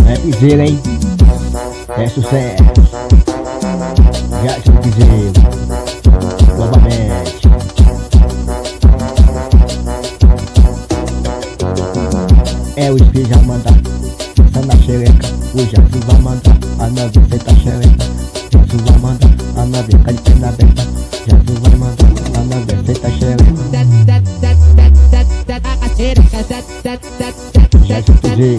É piseiro, hein? É sucesso. Jackson Piseiro. Novamente. É o espírito já manda. Pensa na xereca. O Jackson vai mandar. A novinha cê tá xereca. Jackson vai mandar. A novinha cai de perna aberta. Jackson vai mandar. A novinha cê tá xereca. Jackson Piseiro.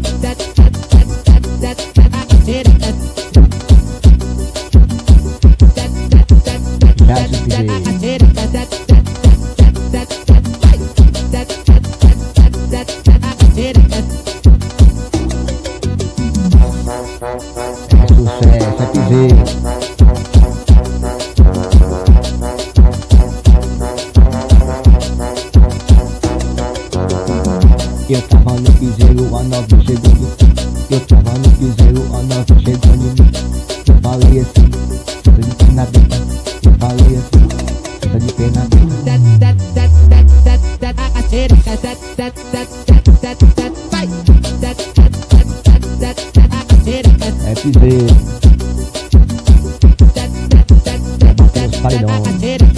Jackson Piseiro. É sucesso, é piseiro. Eu tava no piseiro, a novinha chegou em mim. Eu tava no piseiro, a novinha chegou em mim. Eu falei assim, tô de perna aberta. Eu falei assim, tô de perna aberta. É piseiro. Vai bater os paredões.